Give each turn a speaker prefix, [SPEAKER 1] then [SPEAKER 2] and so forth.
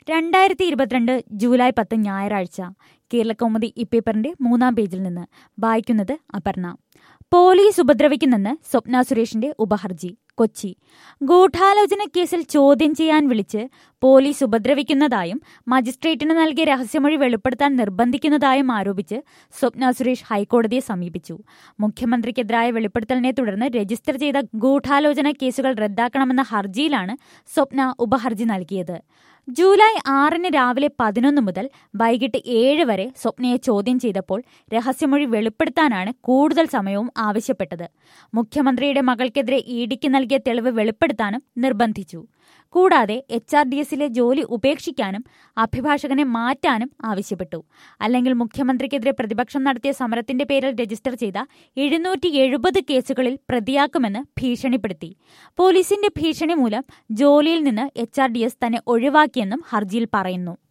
[SPEAKER 1] 2022 July 10 ഞായറാഴ്ച. കേരളകൗമുദി ഇപ്പേപ്പറിന്റെ 3-ാം പേജിൽ നിന്ന് വായിക്കുന്നത് അപർണ. പോലീസ് ഉപദ്രവിക്കുന്നെന്ന് സ്വപ്ന സുരേഷിന്റെ ഉപഹർജി. കൊച്ചി. ഗൂഢാലോചന കേസിൽ ചോദ്യം ചെയ്യാൻ വിളിച്ച് പോലീസ് ഉപദ്രവിക്കുന്നതായും മജിസ്ട്രേറ്റിന് നൽകിയ രഹസ്യമൊഴി വെളിപ്പെടുത്താൻ നിർബന്ധിക്കുന്നതായും ആരോപിച്ച് സ്വപ്ന സുരേഷ് ഹൈക്കോടതിയെ സമീപിച്ചു. മുഖ്യമന്ത്രിക്കെതിരായ വെളിപ്പെടുത്തലിനെ തുടർന്ന് രജിസ്റ്റർ ചെയ്ത ഗൂഢാലോചന കേസുകൾ റദ്ദാക്കണമെന്ന ഹർജിയിലാണ് സ്വപ്ന ഉപഹർജി നൽകിയത്. ജൂലൈ 6 രാവിലെ 11 മുതൽ വൈകിട്ട് 7 വരെ സ്വപ്നയെ ചോദ്യം ചെയ്തപ്പോൾ രഹസ്യമൊഴി വെളിപ്പെടുത്താനാണ് കൂടുതൽ സമയവും ആവശ്യപ്പെട്ടത്. മുഖ്യമന്ത്രിയുടെ മകൾക്കെതിരെ ഇഡിക്ക് നൽകിയ തെളിവ് വെളിപ്പെടുത്താനും നിർബന്ധിച്ചു. കൂടാതെ HRDSലെ ജോലി ഉപേക്ഷിക്കാനും അഭിഭാഷകനെ മാറ്റാനും ആവശ്യപ്പെട്ടു. അല്ലെങ്കിൽ മുഖ്യമന്ത്രിക്കെതിരെ പ്രതിപക്ഷം നടത്തിയ സമരത്തിന്റെ പേരിൽ രജിസ്റ്റർ ചെയ്ത 770 കേസുകളിൽ പ്രതിയാക്കുമെന്ന് ഭീഷണിപ്പെടുത്തി. പോലീസിന്റെ ഭീഷണി മൂലം ജോലിയിൽ നിന്ന് HRDS തന്നെ ഒഴിവാക്കിയെന്നും ഹർജിയിൽ പറയുന്നു.